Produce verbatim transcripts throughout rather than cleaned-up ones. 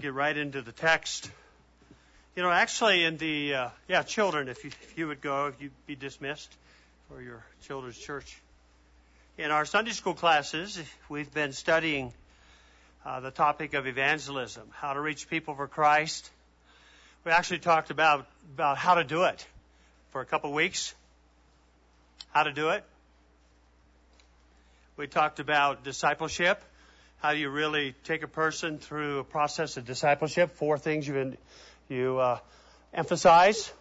Get right into the text. You know, actually in the, uh, yeah, children, if you, if you would go, if you'd be dismissed for your children's church. In our Sunday school classes, we've been studying uh, the topic of evangelism, how to reach people for Christ. We actually talked about, about how to do it for a couple weeks. How to do it. We talked about discipleship. How do you really take a person through a process of discipleship? Four things you you uh, emphasize.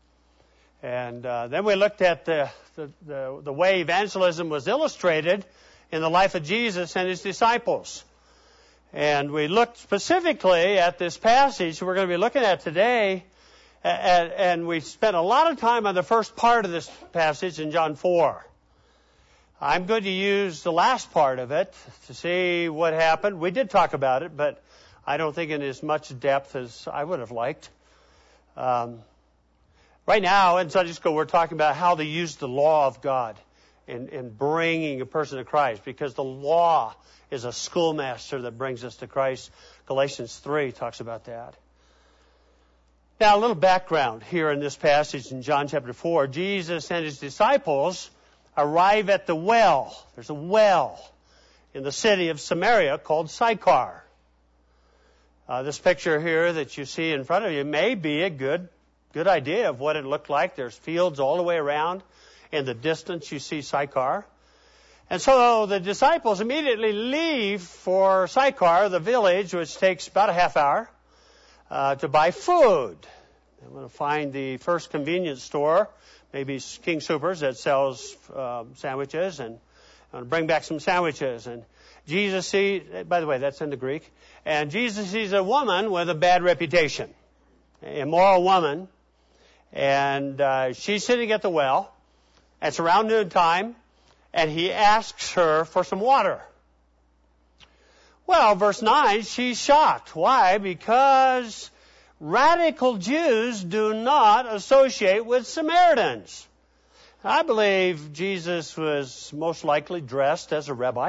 And uh, then we looked at the, the, the, the way evangelism was illustrated in the life of Jesus and his disciples. And we looked specifically at this passage we're going to be looking at today. And, and we spent a lot of time on the first part of this passage in John four. I'm going to use the last part of it to see what happened. We did talk about it, but I don't think in as much depth as I would have liked. Um, right now in Sunday school, we're talking about how to use the law of God in, in bringing a person to Christ, because the law is a schoolmaster that brings us to Christ. Galatians three talks about that. Now, a little background here in this passage in John chapter four. Jesus and his disciples arrive at the well. There's a well in the city of Samaria called Sychar. Uh, this picture here that you see in front of you may be a good good idea of what it looked like. There's fields all the way around. In the distance you see Sychar. And so the disciples immediately leave for Sychar, the village, which takes about a half hour, uh, to buy food. They want to find the first convenience store, maybe King Soopers, that sells uh, sandwiches, and uh, bring back some sandwiches. And Jesus sees, by the way, that's in the Greek, and Jesus sees a woman with a bad reputation, an immoral woman, and uh, she's sitting at the well. It's around noontime, and he asks her for some water. Well, verse nine, she's shocked. Why? Because radical Jews do not associate with Samaritans. I believe Jesus was most likely dressed as a rabbi.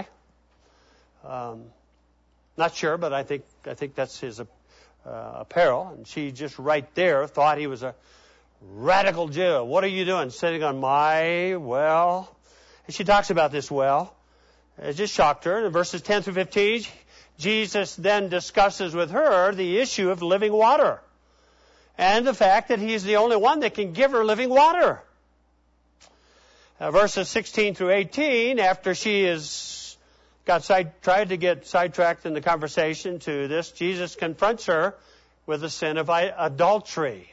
Um, not sure, but I think I think that's his uh, apparel. And she just right there thought he was a radical Jew. What are you doing, sitting on my well? And she talks about this well. It just shocked her. In verses ten through fifteen, Jesus then discusses with her the issue of living water and the fact that he's the only one that can give her living water. Uh, verses sixteen through eighteen, after she is got side, tried to get sidetracked in the conversation to this, Jesus confronts her with the sin of adultery.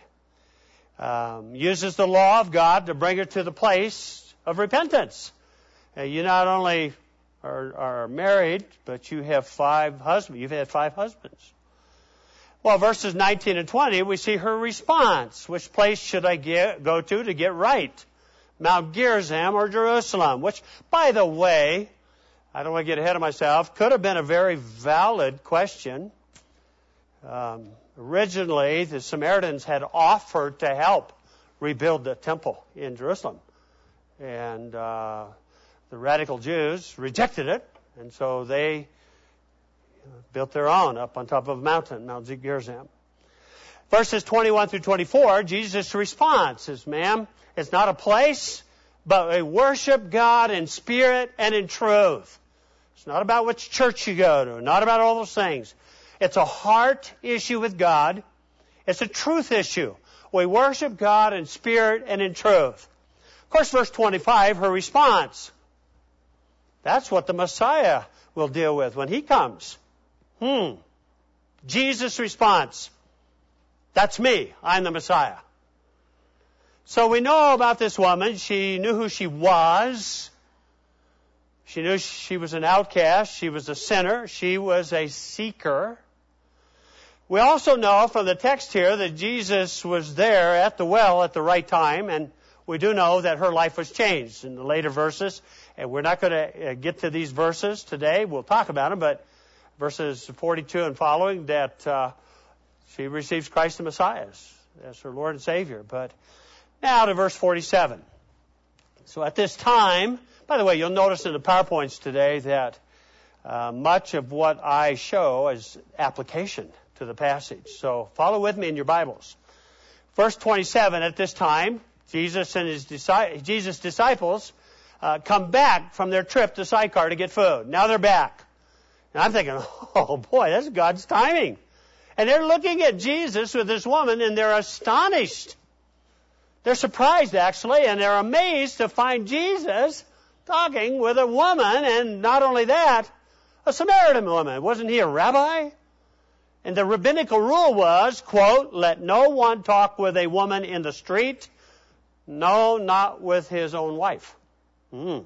Um, uses the law of God to bring her to the place of repentance. Uh, you not only are, are married, but you have five husbands. You've had five husbands. Well, verses nineteen and twenty, we see her response. Which place should I get, go to to get right? Mount Gerizim or Jerusalem? Which, by the way, I don't want to get ahead of myself, could have been a very valid question. Um, originally, the Samaritans had offered to help rebuild the temple in Jerusalem. And uh, the radical Jews rejected it, and so they built their own up on top of a mountain, Mount Gerizim. Verses twenty-one through twenty-four, Jesus' response is, ma'am, it's not a place, but we worship God in spirit and in truth. It's not about which church you go to, not about all those things. It's a heart issue with God. It's a truth issue. We worship God in spirit and in truth. Of course, verse twenty-five, her response. That's what the Messiah will deal with when he comes. Hmm. Jesus' response. That's me. I'm the Messiah. So we know about this woman. She knew who she was. She knew she was an outcast. She was a sinner. She was a seeker. We also know from the text here that Jesus was there at the well at the right time, and we do know that her life was changed in the later verses. And we're not going to get to these verses today. We'll talk about them, but verses forty-two and following, that uh, she receives Christ the Messiah as, as her Lord and Savior. But now to verse forty-seven. So at this time, by the way, you'll notice in the PowerPoints today that uh, much of what I show is application to to the passage. So follow with me in your Bibles. Verse twenty-seven, at this time, Jesus and his Jesus' disciples uh, come back from their trip to Sychar to get food. Now they're back. And I'm thinking, oh boy, that's God's timing. And they're looking at Jesus with this woman, and they're astonished. They're surprised, actually, and they're amazed to find Jesus talking with a woman, and not only that, a Samaritan woman. Wasn't he a rabbi? And the rabbinical rule was, quote, let no one talk with a woman in the street, no, not with his own wife. Mm.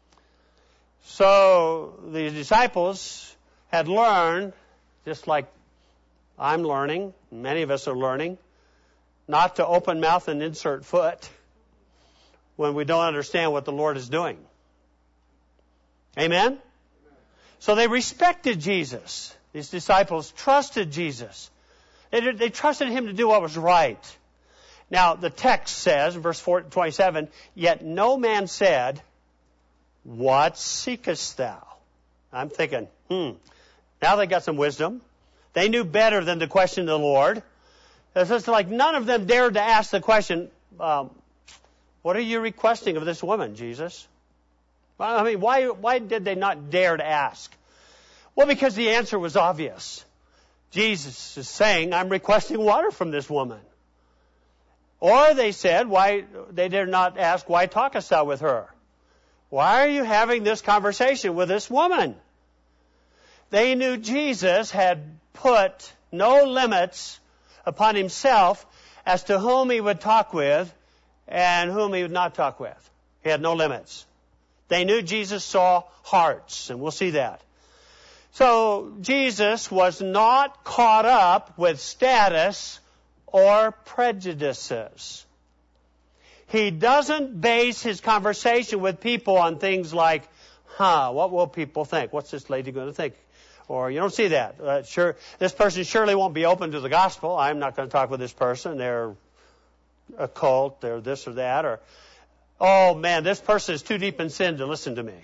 So the disciples had learned, just like I'm learning, many of us are learning, not to open mouth and insert foot when we don't understand what the Lord is doing. Amen? So they respected Jesus. These disciples trusted Jesus. They, they trusted him to do what was right. Now, the text says, in verse twenty-seven, yet no man said, what seekest thou? I'm thinking, hmm, now they got some wisdom. They knew better than to question the Lord. It's just like none of them dared to ask the question, um, what are you requesting of this woman, Jesus? Well, I mean, why, why did they not dare to ask? Well, because the answer was obvious. Jesus is saying, I'm requesting water from this woman. Or they said, why, they dare not ask, why talkest thou with her? Why are you having this conversation with this woman? They knew Jesus had put no limits upon himself as to whom he would talk with and whom he would not talk with. He had no limits. They knew Jesus saw hearts, and we'll see that. So Jesus was not caught up with status or prejudices. He doesn't base his conversation with people on things like, huh, what will people think? What's this lady going to think? Or you don't see that. Uh, sure, this person surely won't be open to the gospel. I'm not going to talk with this person. They're a cult. They're this or that. Or, oh man, this person is too deep in sin to listen to me.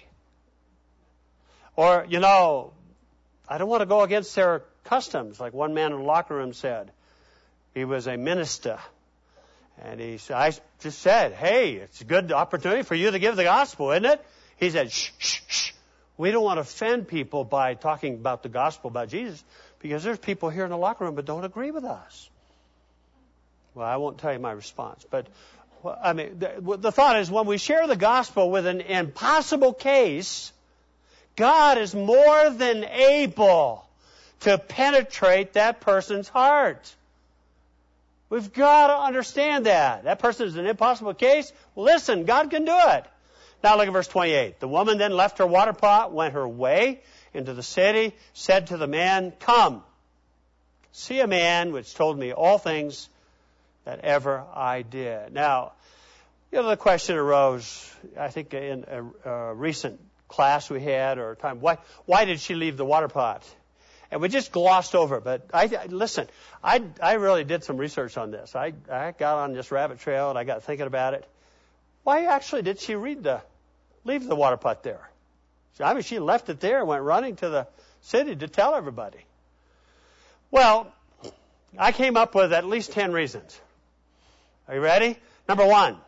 Or, you know, I don't want to go against their customs. Like one man in the locker room said. He was a minister. And he said, I just said, hey, it's a good opportunity for you to give the gospel, isn't it? He said, shh, shh, shh. We don't want to offend people by talking about the gospel, about Jesus, because there's people here in the locker room that don't agree with us. Well, I won't tell you my response. But, I mean, the, the thought is when we share the gospel with an impossible case, God is more than able to penetrate that person's heart. We've got to understand that. That person is an impossible case. Listen, God can do it. Now look at verse twenty-eight. The woman then left her water pot, went her way into the city, said to the man, come, see a man which told me all things that ever I did. Now, you know, the question arose, I think in a, a recent class we had or a time, why, why did she leave the water pot? And we just glossed over it. But I, I listen, I, I really did some research on this. I, I got on this rabbit trail and I got thinking about it. Why actually did she read the, leave the water pot there? I mean, she left it there and went running to the city to tell everybody. Well, I came up with at least ten reasons. Are you ready? Number one,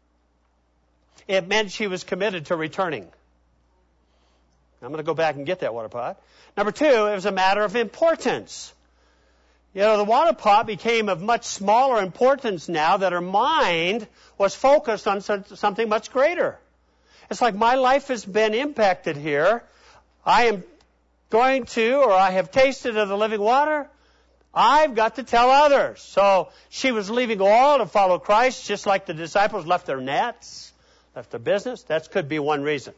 it meant she was committed to returning. I'm going to go back and get that water pot. Number two, it was a matter of importance. You know, the water pot became of much smaller importance now that her mind was focused on something much greater. It's like my life has been impacted here. I am going to, or I have tasted of the living water. I've got to tell others. So she was leaving all to follow Christ, just like the disciples left their nets, left their business. That could be one reason.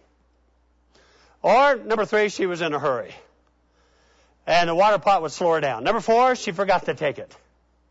Or, number three, she was in a hurry. And the water pot would slow her down. Number four, she forgot to take it.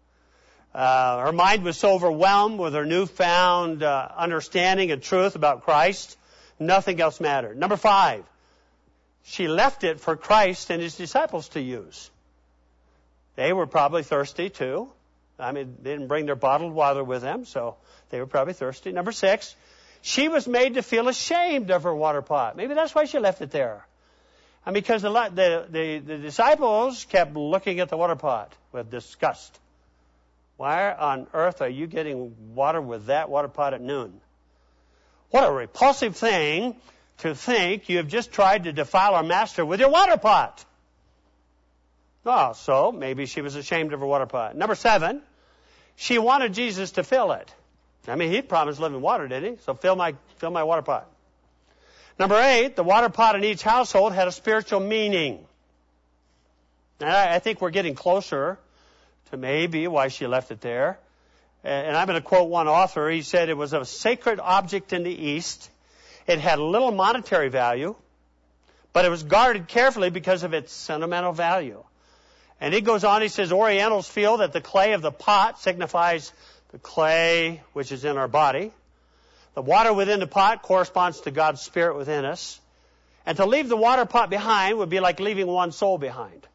Uh, her mind was so overwhelmed with her newfound uh, understanding and truth about Christ, nothing else mattered. Number five, she left it for Christ and his disciples to use. They were probably thirsty too. I mean, they didn't bring their bottled water with them, so they were probably thirsty. Number six, she was made to feel ashamed of her water pot. Maybe that's why she left it there. And because the, the, the, the disciples kept looking at the water pot with disgust. Why on earth are you getting water with that water pot at noon? What a repulsive thing to think you have just tried to defile our master with your water pot. Oh, so maybe she was ashamed of her water pot. Number seven, she wanted Jesus to fill it. I mean, he promised living water, didn't he? So fill my, fill my water pot. Number eight, the water pot in each household had a spiritual meaning. And I, I think we're getting closer to maybe why she left it there. And I'm going to quote one author. He said it was a sacred object in the East. It had little monetary value, but it was guarded carefully because of its sentimental value. And he goes on, he says, Orientals feel that the clay of the pot signifies the clay which is in our body. The water within the pot corresponds to God's Spirit within us. And to leave the water pot behind would be like leaving one soul behind.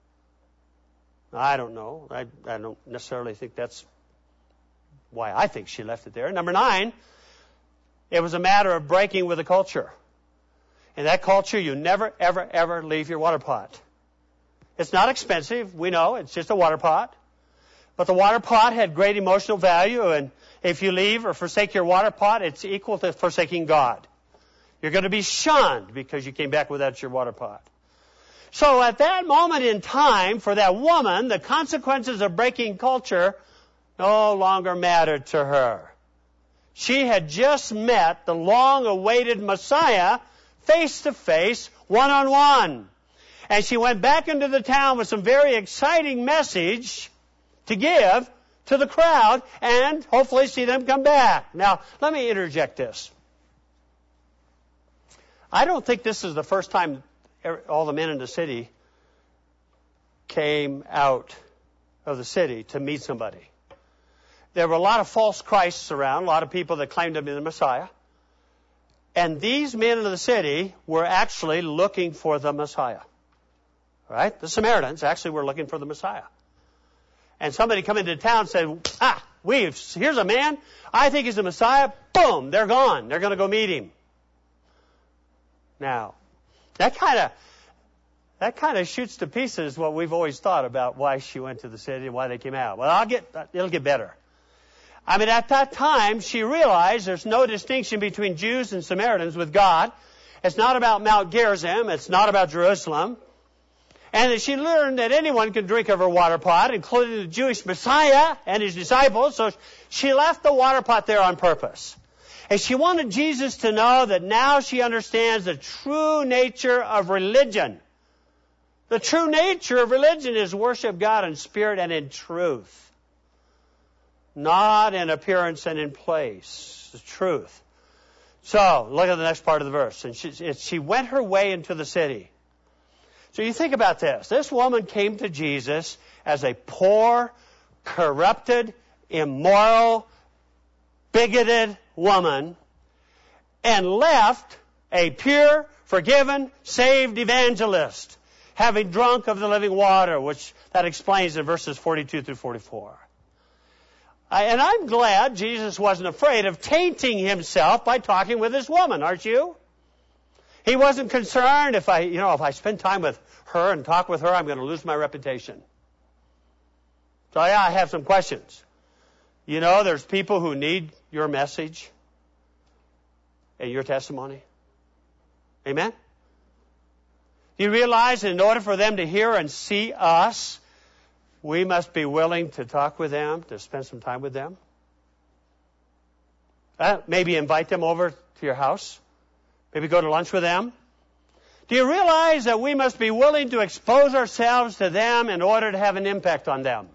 I don't know. I, I don't necessarily think that's why I think she left it there. Number nine, it was a matter of breaking with the culture. In that culture, you never, ever, ever leave your water pot. It's not expensive. We know. It's just a water pot. But the water pot had great emotional value, and if you leave or forsake your water pot, it's equal to forsaking God. You're going to be shunned because you came back without your water pot. So at that moment in time, for that woman, the consequences of breaking culture no longer mattered to her. She had just met the long-awaited Messiah face to face, one-on-one. And she went back into the town with some very exciting message to give to the crowd and hopefully see them come back. Now, let me interject this. I don't think this is the first time all the men in the city came out of the city to meet somebody. There were a lot of false Christs around, a lot of people that claimed to be the Messiah. And these men in the city were actually looking for the Messiah. Right? The Samaritans actually were looking for the Messiah. And somebody come into town and said, ah, we've, here's a man, I think he's the Messiah. Boom, they're gone. They're going to go meet him. Now, that kind of that kind of shoots to pieces what we've always thought about why she went to the city and why they came out. Well, I'll get it'll get better. I mean, at that time, she realized there's no distinction between Jews and Samaritans with God. It's not about Mount Gerizim. It's not about Jerusalem. And that she learned that anyone could drink of her water pot, including the Jewish Messiah and his disciples. So she left the water pot there on purpose. And she wanted Jesus to know that now she understands the true nature of religion. The true nature of religion is worship God in spirit and in truth. Not in appearance and in place. The truth. So, look at the next part of the verse. And she, she went her way into the city. So you think about this. This woman came to Jesus as a poor, corrupted, immoral, bigoted woman and left a pure, forgiven, saved evangelist, having drunk of the living water, which that explains in verses forty-two through forty-four. I, and I'm glad Jesus wasn't afraid of tainting himself by talking with this woman, aren't you? He wasn't concerned if I, you know, if I spend time with her and talk with her, I'm going to lose my reputation. So yeah, I have some questions. You know, there's people who need your message and your testimony. Amen? You realize that in order for them to hear and see us, we must be willing to talk with them, to spend some time with them. Uh, maybe invite them over to your house. Maybe go to lunch with them. Do you realize that we must be willing to expose ourselves to them in order to have an impact on them?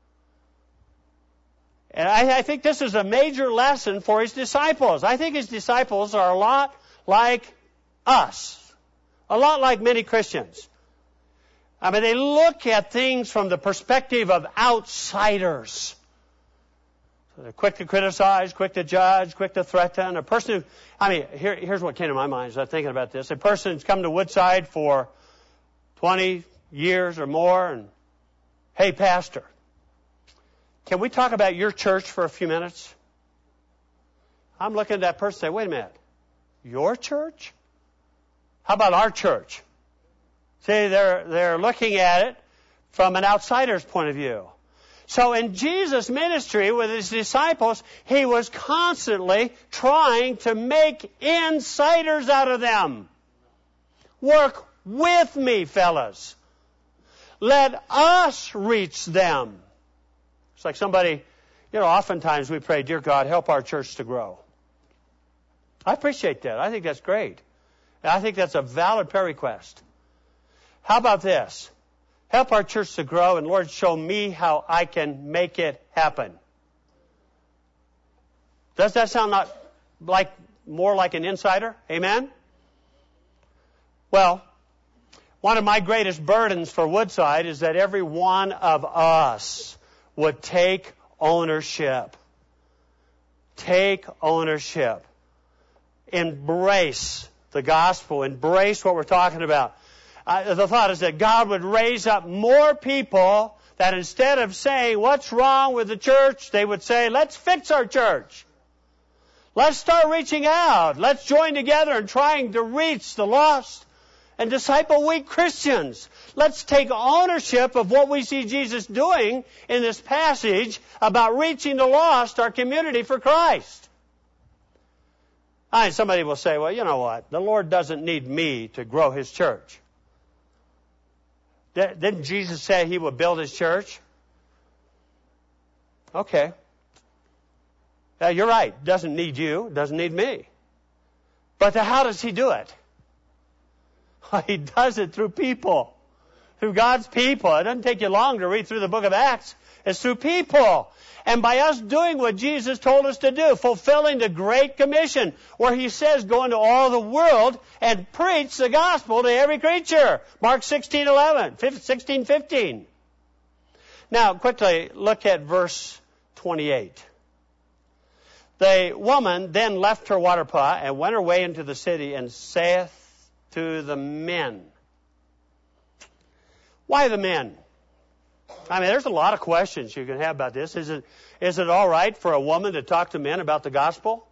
And I, I think this is a major lesson for his disciples. I think his disciples are a lot like us. A lot like many Christians. I mean, they look at things from the perspective of outsiders. So they're quick to criticize, quick to judge, quick to threaten. A person who, I mean, here, here's what came to my mind as I was thinking about this. A person who's come to Woodside for twenty years or more and, hey, pastor, can we talk about your church for a few minutes? I'm looking at that person and say, wait a minute, your church? How about our church? See, they're, they're looking at it from an outsider's point of view. So in Jesus' ministry with his disciples, he was constantly trying to make insiders out of them. Work with me, fellas. Let us reach them. It's like somebody, you know, oftentimes we pray, dear God, help our church to grow. I appreciate that. I think that's great. And I think that's a valid prayer request. How about this? Help our church to grow, and Lord, show me how I can make it happen. Does that sound not like more like an insider? Amen? Well, one of my greatest burdens for Woodside is that every one of us would take ownership. Take ownership. Embrace the gospel. Embrace what we're talking about. Uh, the thought is that God would raise up more people that instead of saying, what's wrong with the church, they would say, let's fix our church. Let's start reaching out. Let's join together in trying to reach the lost and disciple weak Christians. Let's take ownership of what we see Jesus doing in this passage about reaching the lost, our community for Christ. And somebody will say, well, you know what? The Lord doesn't need me to grow his church. Didn't Jesus say he would build his church? Okay. Now, you're right. Doesn't need you. Doesn't need me. But how does he do it? Well, he does it through people. Through God's people. It doesn't take you long to read through the book of Acts. It's through people. And by us doing what Jesus told us to do, fulfilling the Great Commission, where he says, go into all the world and preach the gospel to every creature. Mark sixteen eleven, sixteen fifteen. Now, quickly, look at verse twenty-eight. The woman then left her water pot and went her way into the city and saith to the men. Why the men? I mean, there's a lot of questions you can have about this. Is it, is it all right for a woman to talk to men about the gospel?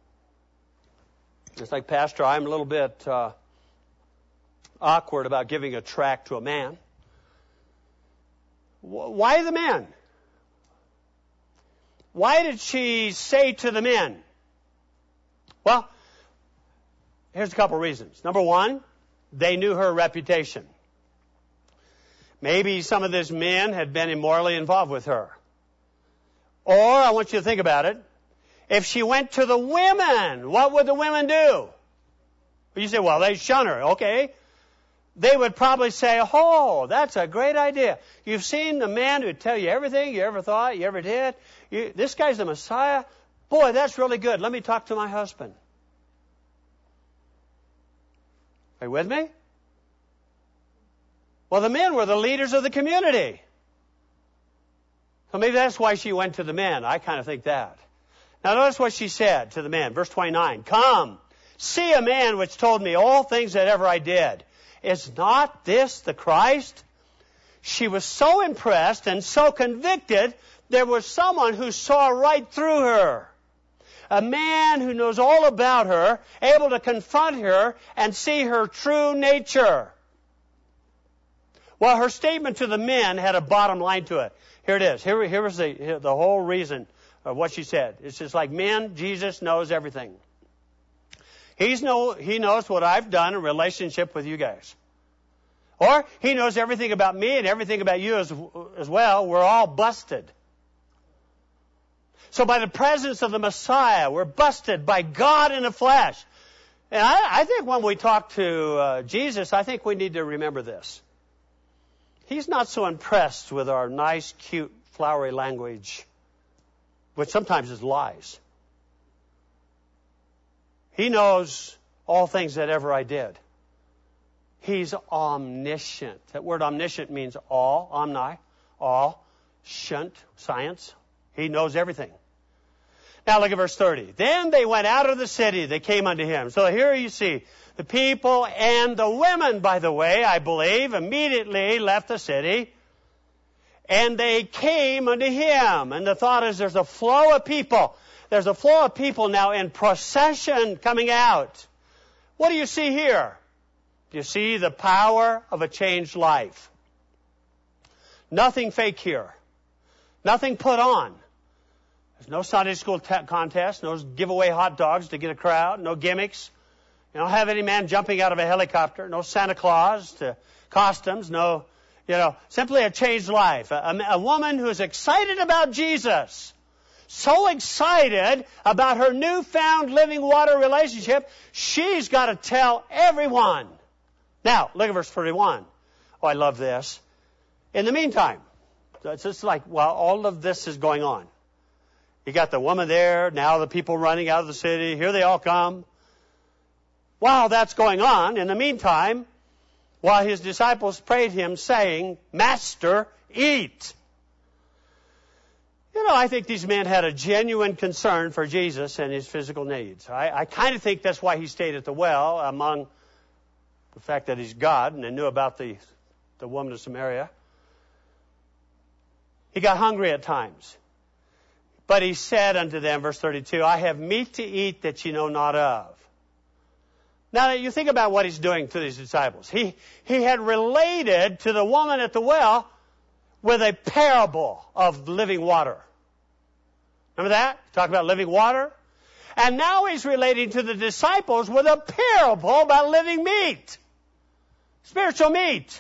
It's like, Pastor, I'm a little bit uh, awkward about giving a tract to a man. Why the men? Why did she say to the men? Well, here's a couple reasons. Number one, they knew her reputation. Maybe some of these men had been immorally involved with her. Or, I want you to think about it, if she went to the women, what would the women do? You say, well, they shun her. Okay. They would probably say, oh, that's a great idea. You've seen the man who tell you everything you ever thought, you ever did. You, this guy's the Messiah. Boy, that's really good. Let me talk to my husband. Are you with me? Well, the men were the leaders of the community. So maybe that's why she went to the men. I kind of think that. Now notice what she said to the men. Verse twenty-nine. Come, see a man which told me all things that ever I did. Is not this the Christ? She was so impressed and so convicted, there was someone who saw right through her. A man who knows all about her, able to confront her and see her true nature. Well, her statement to the men had a bottom line to it. Here it is. Here, here was the, here, the whole reason of what she said. It's just like, men, Jesus knows everything. He's know, he knows what I've done in relationship with you guys. Or he knows everything about me and everything about you as, as well. We're all busted. So by the presence of the Messiah, we're busted by God in the flesh. And I, I think when we talk to uh, Jesus, I think we need to remember this. He's not so impressed with our nice, cute, flowery language, which sometimes is lies. He knows all things that ever I did. He's omniscient. That word omniscient means all, omni, all, shunt, science. He knows everything. Now look at verse thirty. Then they went out of the city. They came unto him. So here you see the people and the women, by the way, I believe, immediately left the city. And they came unto him. And the thought is there's a flow of people. There's a flow of people now in procession coming out. What do you see here? You see the power of a changed life. Nothing fake here. Nothing put on. There's no Sunday school te- contest, no giveaway hot dogs to get a crowd, no gimmicks. You don't have any man jumping out of a helicopter, no Santa Claus to costumes, no, you know, simply a changed life. A, a woman who is excited about Jesus, so excited about her newfound living water relationship, she's got to tell everyone. Now, look at verse thirty-one. Oh, I love this. In the meantime, it's just like, well, all of this is going on. You got the woman there, now the people running out of the city, here they all come. While that's going on, in the meantime, while his disciples prayed him, saying, Master, eat. You know, I think these men had a genuine concern for Jesus and his physical needs. I, I kind of think that's why he stayed at the well, among the fact that he's God and they knew about the, the woman of Samaria. He got hungry at times. But he said unto them, verse thirty-two, I have meat to eat that ye know not of. Now, you think about what he's doing to these disciples. He, he had related to the woman at the well with a parable of living water. Remember that? Talk about living water. And now he's relating to the disciples with a parable about living meat. Spiritual meat.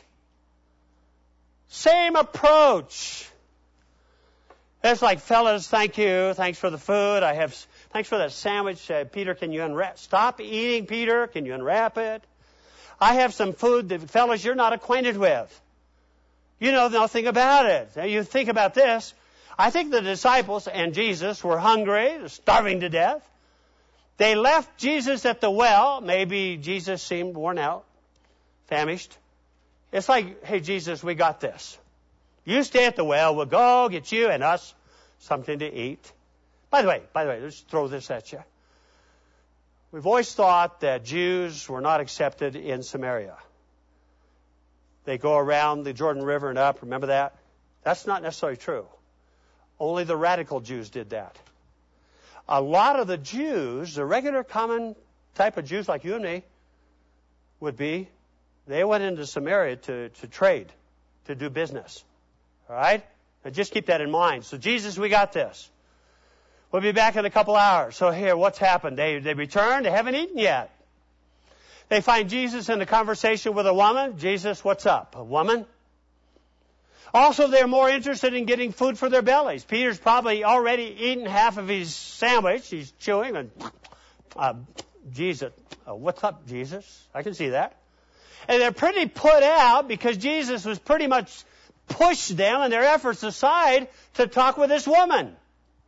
Same approach. It's like, fellas, thank you. Thanks for the food. I have, thanks for that sandwich. Uh, Peter, can you unwrap? Stop eating, Peter. Can you unwrap it? I have some food that, fellas, you're not acquainted with. You know nothing about it. Now, you think about this. I think the disciples and Jesus were hungry, starving to death. They left Jesus at the well. Maybe Jesus seemed worn out, famished. It's like, hey, Jesus, we got this. You stay at the well. We'll go get you and us something to eat. By the way, by the way, let's throw this at you. We've always thought that Jews were not accepted in Samaria. They go around the Jordan River and up. Remember that? That's not necessarily true. Only the radical Jews did that. A lot of the Jews, the regular common type of Jews like you and me, would be, they went into Samaria to, to trade, to do business. All right? Now just keep that in mind. So Jesus, we got this. We'll be back in a couple hours. So here, what's happened? They, they returned. They haven't eaten yet. They find Jesus in a conversation with a woman. Jesus, what's up? A woman? Also, they're more interested in getting food for their bellies. Peter's probably already eaten half of his sandwich. He's chewing. And uh, Jesus, uh, what's up, Jesus? I can see that. And they're pretty put out because Jesus was pretty much pushed them and their efforts aside to talk with this woman.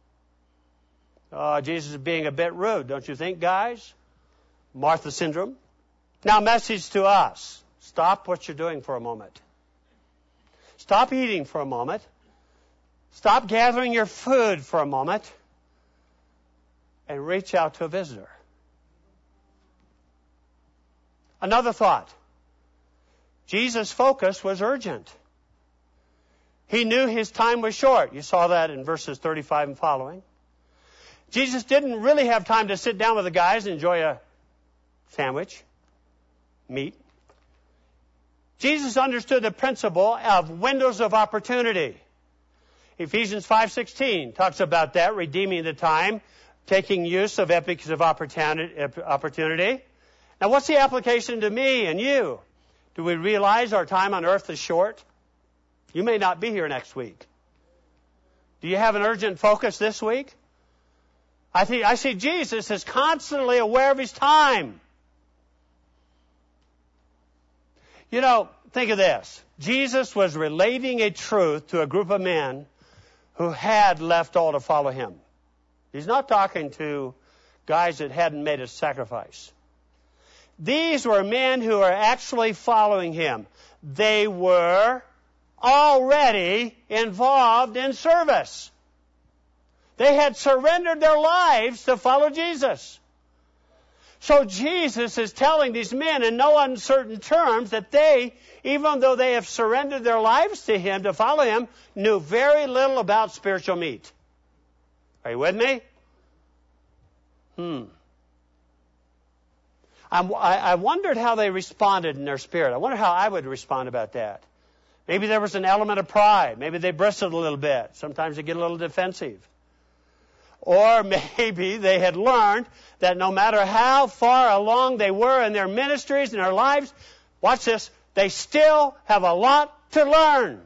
Oh, Jesus is being a bit rude, don't you think, guys? Martha syndrome. Now, message to us. Stop what you're doing for a moment. Stop eating for a moment. Stop gathering your food for a moment. And reach out to a visitor. Another thought. Jesus' focus was urgent. He knew his time was short. You saw that in verses thirty-five and following. Jesus didn't really have time to sit down with the guys and enjoy a sandwich, meat. Jesus understood the principle of windows of opportunity. Ephesians five sixteen talks about that, redeeming the time, taking use of epochs of opportunity. Now, what's the application to me and you? Do we realize our time on earth is short? You may not be here next week. Do you have an urgent focus this week? I think I see Jesus is constantly aware of his time. You know, think of this. Jesus was relating a truth to a group of men who had left all to follow him. He's not talking to guys that hadn't made a sacrifice. These were men who are actually following him. They were already involved in service. They had surrendered their lives to follow Jesus. So Jesus is telling these men in no uncertain terms that they, even though they have surrendered their lives to him to follow him, knew very little about spiritual meat. Are you with me? Hmm. I'm, I, I wondered how they responded in their spirit. I wonder how I would respond about that. Maybe there was an element of pride. Maybe they bristled a little bit. Sometimes they get a little defensive. Or maybe they had learned that no matter how far along they were in their ministries and their lives, watch this, they still have a lot to learn.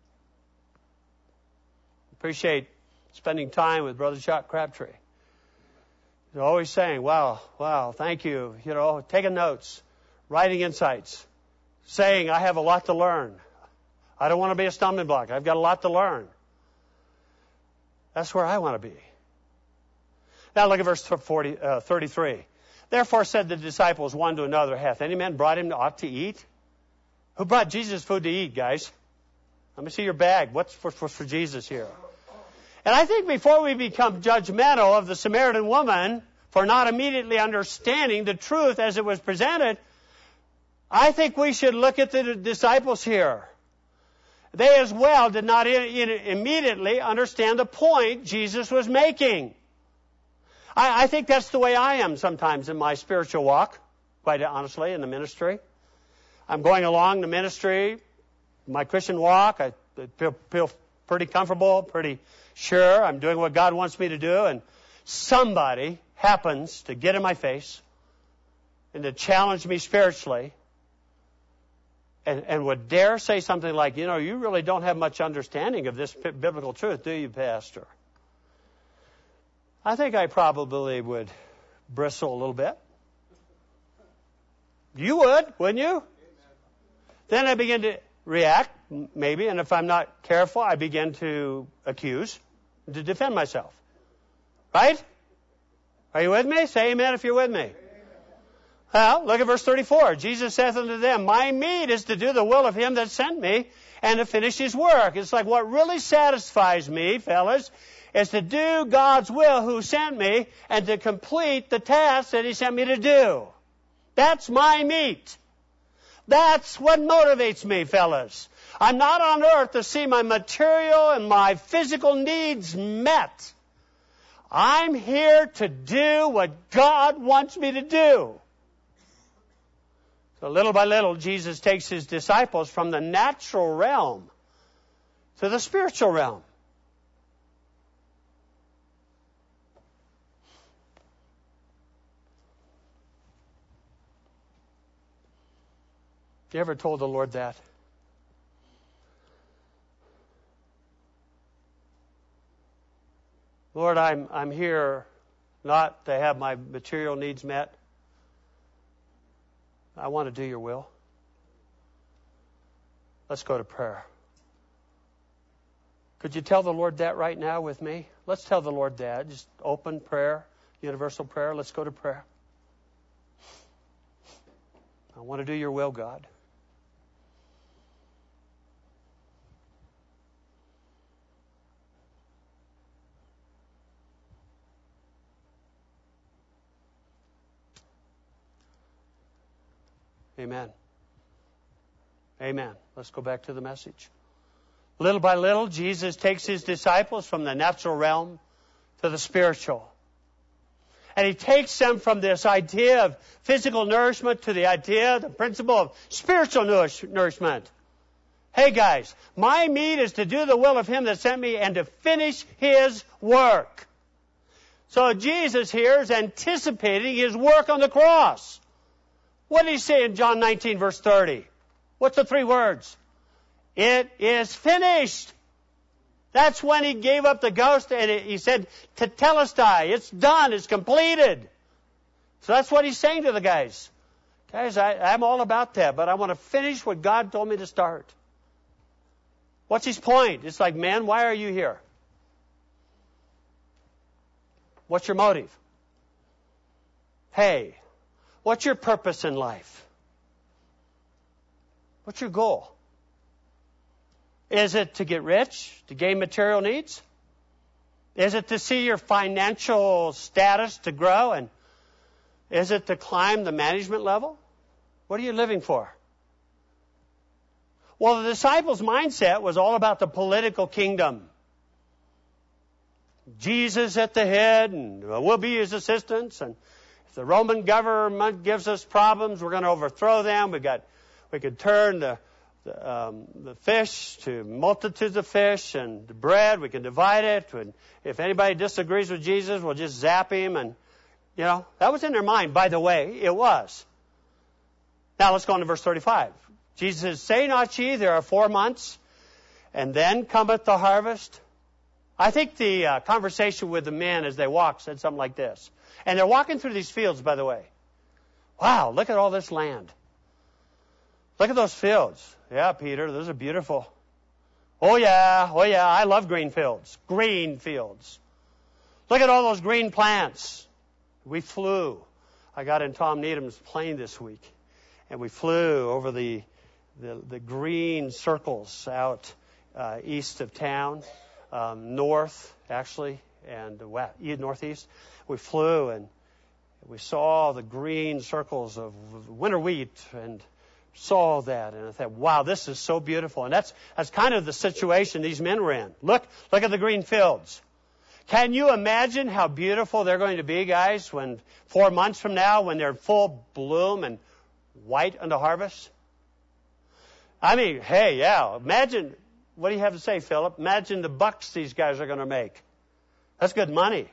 Appreciate spending time with Brother Chuck Crabtree. He's always saying, wow, wow, thank you. You know, taking notes, writing insights, saying, I have a lot to learn. I don't want to be a stumbling block. I've got a lot to learn. That's where I want to be. Now look at verse forty, uh, thirty-three. Therefore said the disciples one to another, hath any man brought him aught to eat? Who brought Jesus food to eat, guys? Let me see your bag. What's for, for, for Jesus here? And I think before we become judgmental of the Samaritan woman for not immediately understanding the truth as it was presented, I think we should look at the disciples here. They as well did not in, in, immediately understand the point Jesus was making. I, I think that's the way I am sometimes in my spiritual walk, quite honestly, in the ministry. I'm going along the ministry, my Christian walk. I feel, feel pretty comfortable, pretty sure I'm doing what God wants me to do, and somebody happens to get in my face and to challenge me spiritually and, and would dare say something like, you know, you really don't have much understanding of this biblical truth, do you, Pastor? I think I probably would bristle a little bit. You would, wouldn't you? Amen. Then I begin to react, maybe, and if I'm not careful, I begin to accuse, to defend myself. Right? Are you with me? Say amen if you're with me. Amen. Well, look at verse thirty-four. Jesus saith unto them, my meat is to do the will of him that sent me and to finish his work. It's like what really satisfies me, fellas, is to do God's will who sent me and to complete the task that he sent me to do. That's my meat. That's what motivates me, fellas. I'm not on earth to see my material and my physical needs met. I'm here to do what God wants me to do. So little by little, Jesus takes his disciples from the natural realm to the spiritual realm. You ever told the Lord that? Lord, I'm I'm here not to have my material needs met. I want to do your will. Let's go to prayer. Could you tell the Lord that right now with me? Let's tell the Lord that. Just open prayer, universal prayer. Let's go to prayer. I want to do your will, God. Amen. Amen. Let's go back to the message. Little by little, Jesus takes his disciples from the natural realm to the spiritual. And he takes them from this idea of physical nourishment to the idea, the principle of spiritual nourishment. Hey guys, my meat is to do the will of him that sent me and to finish his work. So Jesus here is anticipating his work on the cross. What did he say in John nineteen, verse thirty? What's the three words? It is finished. That's when he gave up the ghost and he said, Tetelestai, it's done, it's completed. So that's what he's saying to the guys. Guys, I, I'm all about that, but I want to finish what God told me to start. What's his point? It's like, man, why are you here? What's your motive? Hey, what's your purpose in life? What's your goal? Is it to get rich, to gain material needs? Is it to see your financial status to grow? And is it to climb the management level? What are you living for? Well, the disciples' mindset was all about the political kingdom. Jesus at the head, and we'll be his assistants, and If the Roman government gives us problems, we're going to overthrow them. We got, we could turn the, the, um, the fish to multitudes of fish, and the bread, we can divide it. And if anybody disagrees with Jesus, we'll just zap him. And, you know, that was in their mind. By the way, it was. Now let's go on to verse thirty-five. Jesus says, say not ye, there are four months, and then cometh the harvest. I think the uh, conversation with the men as they walked said something like this. And they're walking through these fields, by the way. Wow, look at all this land. Look at those fields. Yeah, Peter, those are beautiful. Oh, yeah, oh, yeah, I love green fields. Green fields. Look at all those green plants. We flew. I got in Tom Needham's plane this week, and we flew over the the, the green circles out uh, east of town, um, north, actually, and west, northeast. We flew, and we saw the green circles of winter wheat and saw that. And I thought, wow, this is so beautiful. And that's that's kind of the situation these men were in. Look, look at the green fields. Can you imagine how beautiful they're going to be, guys, when four months from now, when they're in full bloom and white unto harvest? I mean, hey, yeah, imagine, what do you have to say, Philip? Imagine the bucks these guys are going to make. That's good money.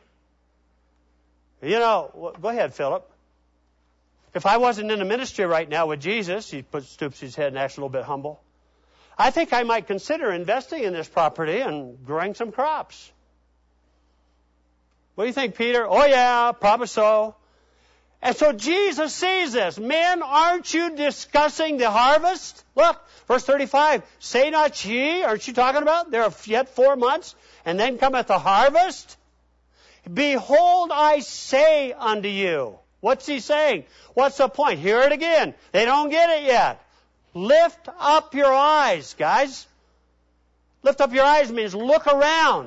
You know, go ahead, Philip. If I wasn't in the ministry right now with Jesus, he puts, stoops his head and acts a little bit humble, I think I might consider investing in this property and growing some crops. What do you think, Peter? Oh, yeah, probably so. And so Jesus sees this. Men, aren't you discussing the harvest? Look, verse thirty-five. Say not ye, aren't you talking about? There are yet four months, and then cometh the harvest. Behold, I say unto you. What's he saying? What's the point? Hear it again. They don't get it yet. Lift up your eyes, guys. Lift up your eyes means look around.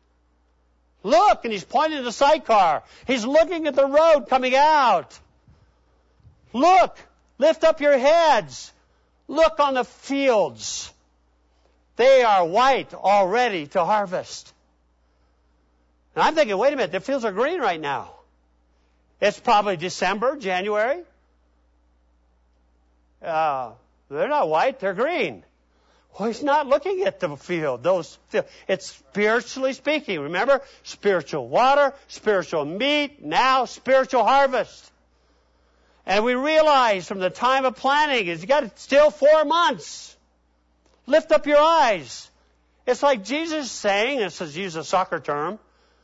Look, and he's pointing to the sidecar. He's looking at the road coming out. Look, lift up your heads. Look on the fields. They are white already to harvest. And I'm thinking, wait a minute, the fields are green right now. It's probably December, January. Uh, they're not white, they're green. Well, he's not looking at the field. Those, it's spiritually speaking. Remember? Spiritual water, spiritual meat, now spiritual harvest. And we realize from the time of planting, it's got still four months. Lift up your eyes. It's like Jesus saying, this is use a soccer term,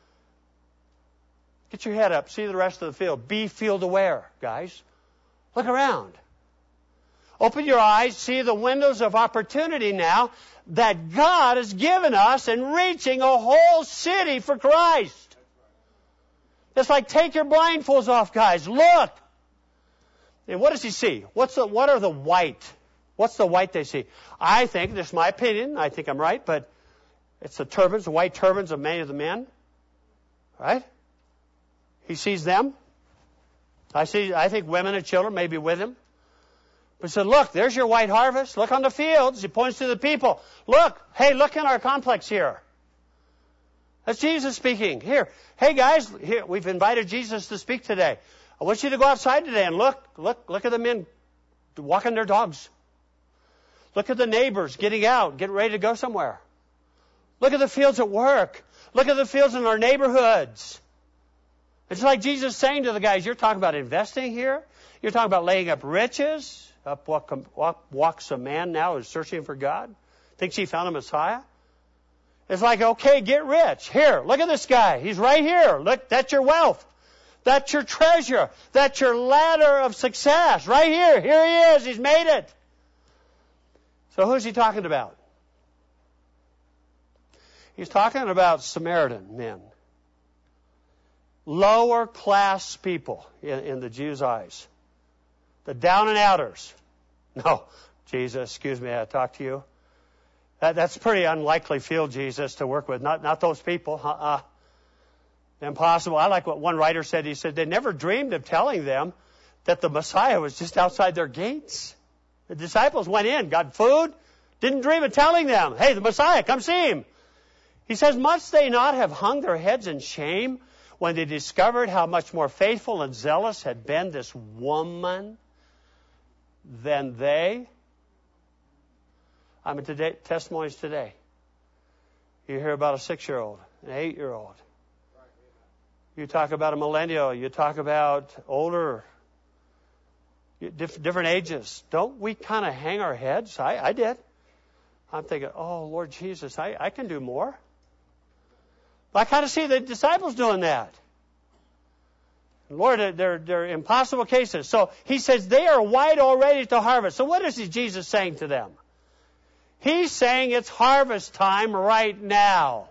get your head up, see the rest of the field. Be field aware, guys. Look around. Open your eyes, see the windows of opportunity now that God has given us in reaching a whole city for Christ. It's like take your blindfolds off, guys. Look. And what does he see? What's the, what are the white? What's the white they see? I think, this is my opinion, I think I'm right, but it's the turbans, the white turbans of many of the men. Right? He sees them. I see, I think women and children may be with him. But he said, look, there's your white harvest. Look on the fields. He points to the people. Look, hey, look in our complex here. That's Jesus speaking. Here, hey guys, here, we've invited Jesus to speak today. I want you to go outside today and look, look, look at the men walking their dogs. Look at the neighbors getting out, getting ready to go somewhere. Look at the fields at work. Look at the fields in our neighborhoods. It's like Jesus saying to the guys, you're talking about investing here? You're talking about laying up riches? Up walks a man now who's searching for God. Thinks he found a Messiah. It's like, okay, get rich. Here, look at this guy. He's right here. Look, that's your wealth. That's your treasure. That's your ladder of success. Right here. Here he is. He's made it. So who's he talking about? He's talking about Samaritan men. Lower class people in, in the Jews' eyes. The down and outers. No, Jesus, excuse me, I talk to you. That, that's a pretty unlikely field, Jesus, to work with. Not, not those people. Uh-uh. Impossible. I like what one writer said. He said they never dreamed of telling them that the Messiah was just outside their gates. The disciples went in, got food, didn't dream of telling them, hey, the Messiah, come see him. He says, must they not have hung their heads in shame when they discovered how much more faithful and zealous had been this woman than they. I mean, today, testimonies today. You hear about a six-year-old, an eight-year-old. You talk about a millennial. You talk about older, different ages. Don't we kind of hang our heads? I, I did. I'm thinking, oh, Lord Jesus, I, I can do more. I kind of see the disciples doing that. Lord, they're, they're impossible cases. So he says they are white already to harvest. So what is Jesus saying to them? He's saying it's harvest time right now.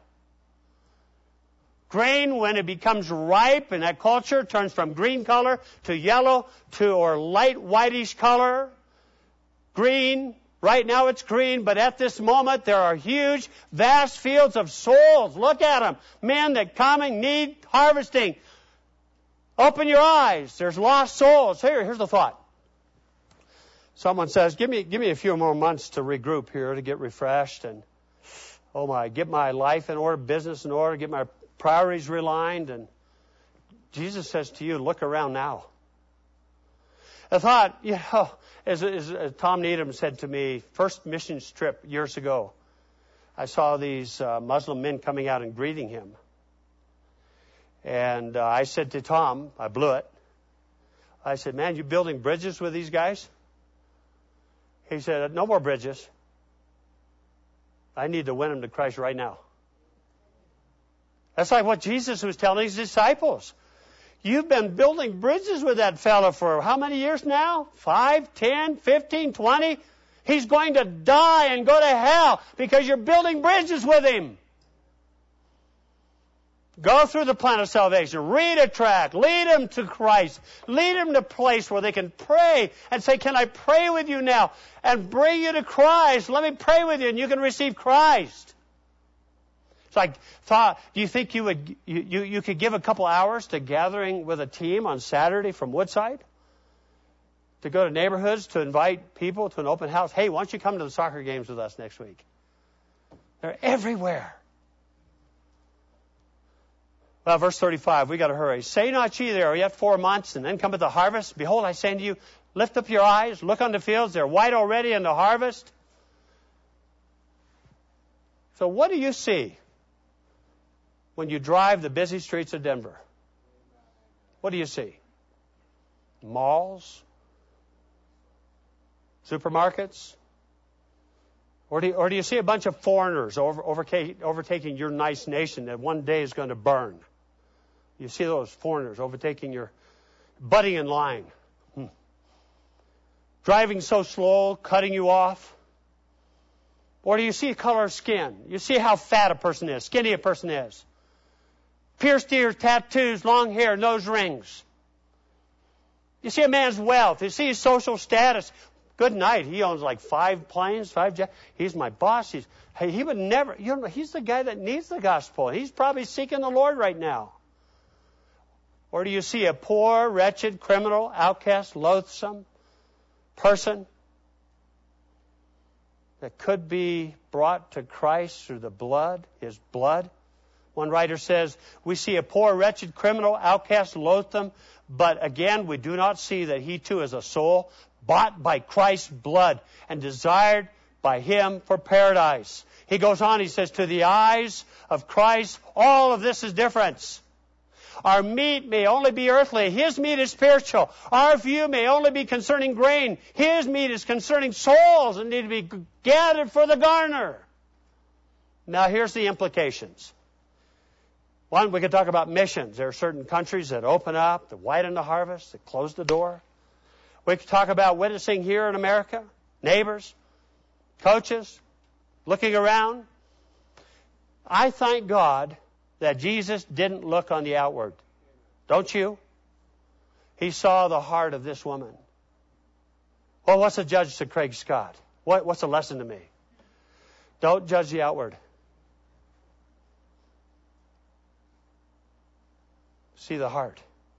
Grain, when it becomes ripe in that culture, turns from green color to yellow to or light whitish color. Green. Right now it's green, but at this moment there are huge, vast fields of souls. Look at them. Men that coming need harvesting. Open your eyes. There's lost souls. Here, here's the thought. Someone says, give me, give me a few more months to regroup here, to get refreshed and, oh my, get my life in order, business in order, get my priorities realigned. And Jesus says to you, look around now. I thought, you know, as, as, as Tom Needham said to me, first missions trip years ago, I saw these uh, Muslim men coming out and greeting him. And uh, I said to Tom, I blew it. I said, man, you building bridges with these guys? He said, no more bridges. I need to win them to Christ right now. That's like what Jesus was telling his disciples. You've been building bridges with that fellow for how many years now? Five, ten, fifteen, twenty? He's going to die and go to hell because you're building bridges with him. Go through the plan of salvation. Read a tract. Lead them to Christ. Lead them to a place where they can pray and say, can I pray with you now? And bring you to Christ. Let me pray with you and you can receive Christ. It's like, thought, do you think you would you, you, you could give a couple hours to gathering with a team on Saturday from Woodside? To go to neighborhoods, to invite people to an open house? Hey, why don't you come to the soccer games with us next week? They're everywhere. Well, verse thirty-five, we got to hurry. Say not ye, there are yet four months, and then cometh the harvest. Behold, I say unto you, lift up your eyes, look on the fields, they're white already in the harvest. So what do you see when you drive the busy streets of Denver? What do you see? Malls? Supermarkets? Or do you, or do you see a bunch of foreigners over, overtake, overtaking your nice nation that one day is going to burn? You see those foreigners overtaking your, butting in line. Hmm. Driving so slow, cutting you off. Or do you see color of skin? You see how fat a person is, skinny a person is. Pierced ears, tattoos, long hair, nose rings. You see a man's wealth. You see his social status. Good night. He owns like five planes, five jets. He's my boss. He's, hey, he would never, you know, he's the guy that needs the gospel. He's probably seeking the Lord right now. Or do you see a poor, wretched, criminal, outcast, loathsome person that could be brought to Christ through the blood, his blood? One writer says, we see a poor, wretched, criminal, outcast, loathsome, but again, we do not see that he too is a soul bought by Christ's blood and desired by him for paradise. He goes on, he says, to the eyes of Christ, all of this is difference. Our meat may only be earthly. His meat is spiritual. Our view may only be concerning grain. His meat is concerning souls and need to be gathered for the garner. Now here's the implications. One, we could talk about missions. There are certain countries that open up, that widen the harvest, that close the door. We could talk about witnessing here in America, neighbors, coaches, looking around. I thank God that Jesus didn't look on the outward. Don't you? He saw the heart of this woman. Well, what's a judge to Craig Scott? What, what's a lesson to me? Don't judge the outward. See the heart.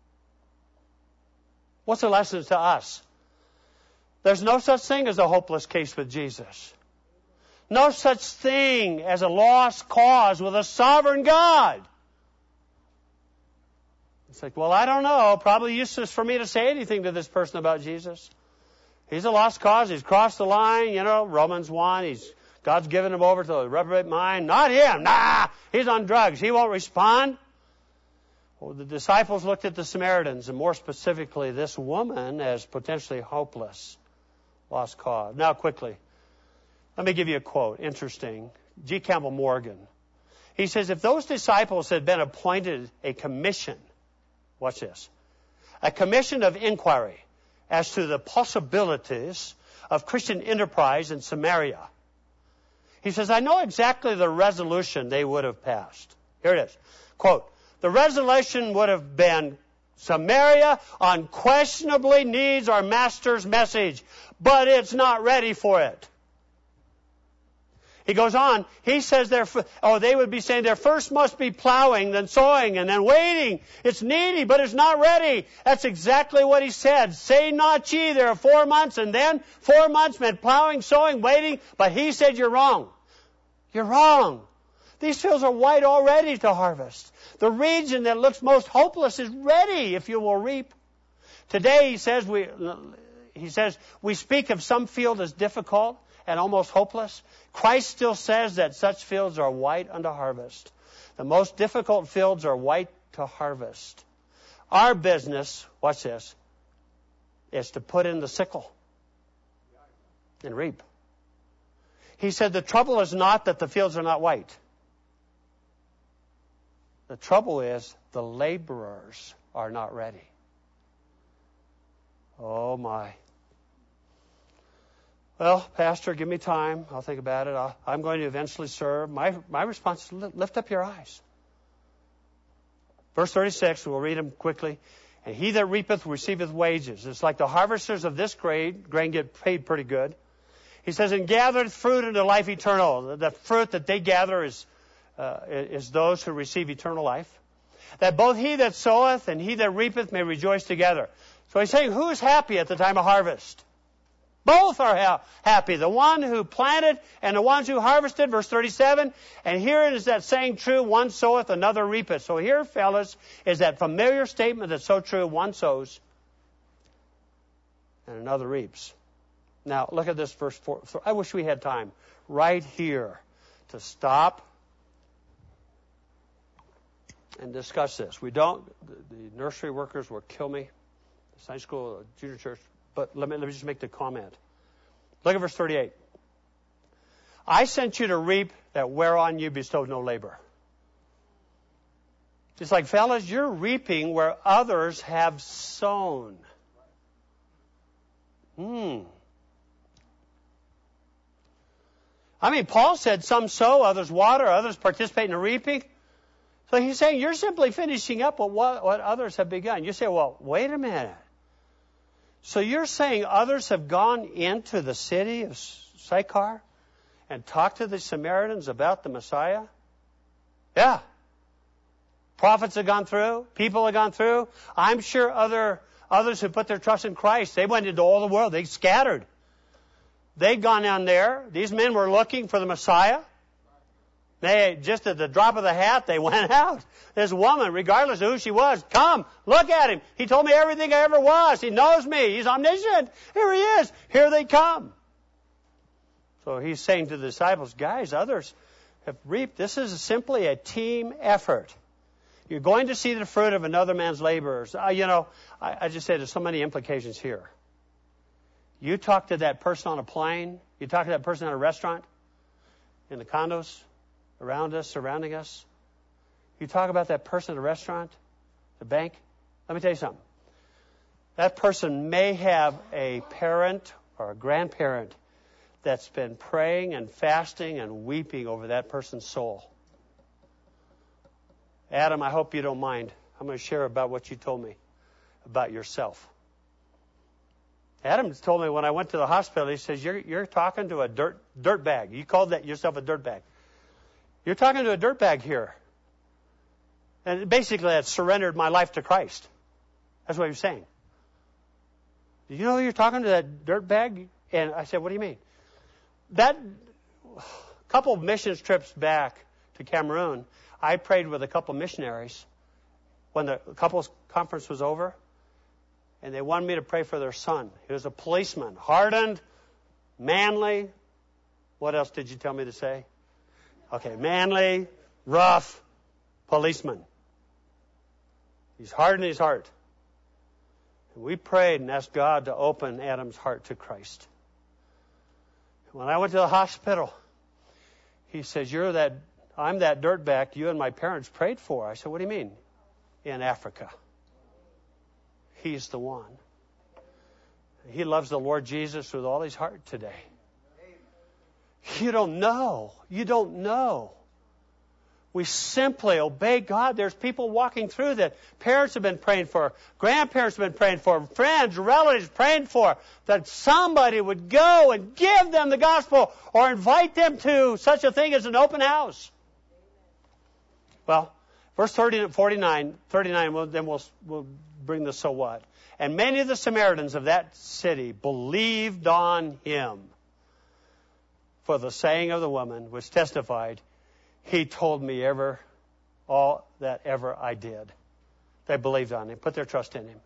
What's the lesson to us? There's no such thing as a hopeless case with Jesus. No such thing as a lost cause with a sovereign God. It's like, well, I don't know. Probably useless for me to say anything to this person about Jesus. He's a lost cause. He's crossed the line, you know, Romans one. He's, God's given him over to the reprobate mind. Not him. Nah, he's on drugs. He won't respond. Well, the disciples looked at the Samaritans, and more specifically this woman, as potentially hopeless, lost cause. Now, quickly, let me give you a quote. Interesting. G. Campbell Morgan. He says, if those disciples had been appointed a commission, watch this, a commission of inquiry as to the possibilities of Christian enterprise in Samaria, he says, I know exactly the resolution they would have passed. Here it is. Quote, the resolution would have been, Samaria unquestionably needs our Master's message, but it's not ready for it. He goes on, he says, their, oh, they would be saying there first must be plowing, then sowing, and then waiting. It's needy, but it's not ready. That's exactly what he said. Say not ye, there are four months, and then four months meant plowing, sowing, waiting, but he said you're wrong. You're wrong. These fields are white already to harvest. The region that looks most hopeless is ready if you will reap. Today, he says, we, he says, we speak of some field as difficult and almost hopeless. Christ still says that such fields are white unto harvest. The most difficult fields are white to harvest. Our business, watch this, is to put in the sickle and reap. He said the trouble is not that the fields are not white. The trouble is the laborers are not ready. Oh, my. Well, Pastor, give me time. I'll think about it. I'll, I'm going to eventually serve. My, my response is lift up your eyes. Verse thirty-six, we'll read them quickly. And he that reapeth receiveth wages. It's like the harvesters of this grain, grain get paid pretty good. He says, and gathereth fruit into life eternal. The, the fruit that they gather is, uh, is those who receive eternal life. That both he that soweth and he that reapeth may rejoice together. So he's saying, who is happy at the time of harvest? Both are ha- happy. The one who planted and the ones who harvested, verse thirty-seven. And here is that saying true, one soweth, another reapeth. So here, fellas, is that familiar statement that's so true, one sows and another reaps. Now, look at this verse four. I wish we had time right here to stop and discuss this. We don't, the, the nursery workers will kill me, the Sunday school, the junior church. But let me, let me just make the comment. Look at verse thirty-eight. I sent you to reap that whereon you bestowed no labor. It's like, fellas, you're reaping where others have sown. Hmm. I mean, Paul said some sow, others water, others participate in the reaping. So he's saying you're simply finishing up what, what others have begun. You say, well, wait a minute. So you're saying others have gone into the city of Sychar and talked to the Samaritans about the Messiah? Yeah. Prophets have gone through. People have gone through. I'm sure other others who put their trust in Christ, they went into all the world. They scattered. They'd gone down there. These men were looking for the Messiah. They, just at the drop of the hat, they went out. This woman, regardless of who she was, come, look at him. He told me everything I ever was. He knows me. He's omniscient. Here he is. Here they come. So he's saying to the disciples, guys, others have reaped. This is simply a team effort. You're going to see the fruit of another man's labors. Uh, you know, I, I just say there's so many implications here. You talk to that person on a plane. You talk to that person at a restaurant, in the condos, around us, surrounding us. You talk about that person at a restaurant, the bank. Let me tell you something. That person may have a parent or a grandparent that's been praying and fasting and weeping over that person's soul. Adam, I hope you don't mind. I'm going to share about what you told me about yourself. Adam told me when I went to the hospital, he says, you're, you're talking to a dirt, dirt bag. You called that yourself a dirt bag. You're talking to a dirt bag here. And basically, I surrendered my life to Christ. That's what he was saying. Did you know you're talking to that dirt bag? And I said, what do you mean? That couple of missions trips back to Cameroon, I prayed with a couple of missionaries when the couples conference was over, and they wanted me to pray for their son. He was a policeman, hardened, manly. What else did you tell me to say? Okay, manly, rough policeman. He's hardened his heart. And we prayed and asked God to open Adam's heart to Christ. When I went to the hospital, he says, "You're that, I'm that dirtbag you and my parents prayed for." I said, "What do you mean?" "In Africa. He's the one." He loves the Lord Jesus with all his heart today. You don't know. You don't know. We simply obey God. There's people walking through that parents have been praying for, grandparents have been praying for, friends, relatives praying for, that somebody would go and give them the gospel or invite them to such a thing as an open house. Well, verse thirty, forty-nine, thirty-nine, well, then we'll, we'll bring the so what. And many of the Samaritans of that city believed on him for the saying of the woman, which testified, "He told me ever all that ever I did." They believed on him, put their trust in him.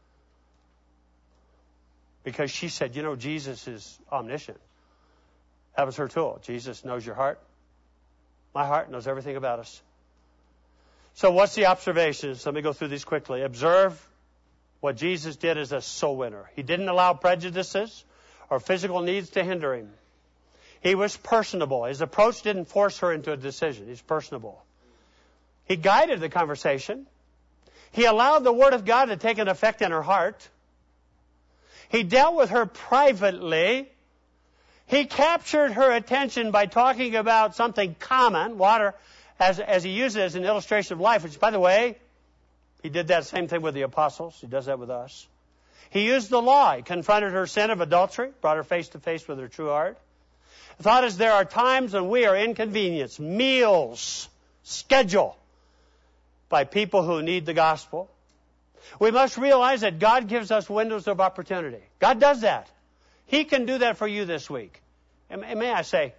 Because she said, "You know, Jesus is omniscient." That was her tool. Jesus knows your heart. My heart knows everything about us. So what's the observations? Let me go through these quickly. Observe what Jesus did as a soul winner. He didn't allow prejudices or physical needs to hinder him. He was personable. His approach didn't force her into a decision. He's personable. He guided the conversation. He allowed the Word of God to take an effect in her heart. He dealt with her privately. He captured her attention by talking about something common, water, as, as he used it as an illustration of life, which, by the way, he did that same thing with the apostles. He does that with us. He used the law. He confronted her sin of adultery, brought her face to face with her true heart. The thought is there are times when we are inconvenienced, meals, schedule, by people who need the gospel. We must realize that God gives us windows of opportunity. God does that. He can do that for you this week. And may I say,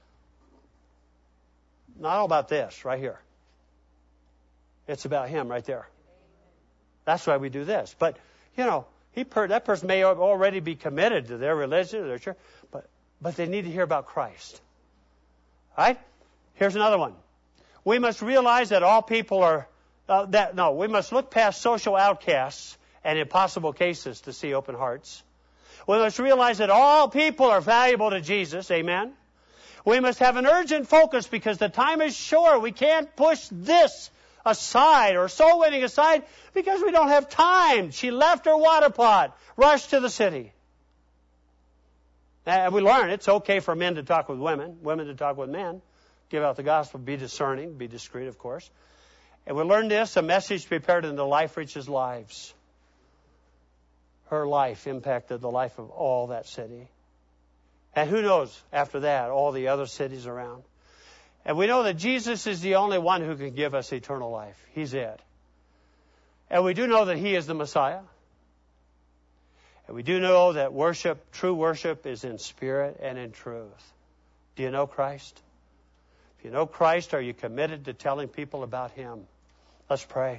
not all about this right here. It's about him right there. That's why we do this. But, you know, he per- that person may already be committed to their religion or their church, but, but they need to hear about Christ. All right? Here's another one. We must realize that all people are, uh, that no, we must look past social outcasts and impossible cases to see open hearts. We must realize that all people are valuable to Jesus. Amen? We must have an urgent focus because the time is short. We can't push this aside or soul winning aside because we don't have time. She left her water pot, rushed to the city. And we learn it's okay for men to talk with women, women to talk with men, give out the gospel, be discerning, be discreet, of course. And we learn this, a message prepared in the life reaches lives. Her life impacted the life of all that city. And who knows, after that, all the other cities around. And we know that Jesus is the only one who can give us eternal life. He's it. And we do know that He is the Messiah. And we do know that worship, true worship, is in spirit and in truth. Do you know Christ? If you know Christ, are you committed to telling people about Him? Let's pray.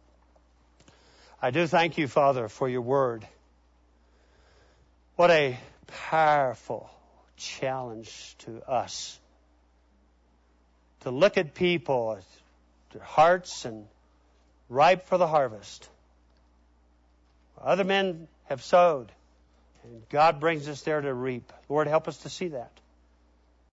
I do thank you, Father, for your word. What a powerful challenge to us. To look at people, their hearts, and ripe for the harvest. Other men have sowed, and God brings us there to reap. Lord, help us to see that.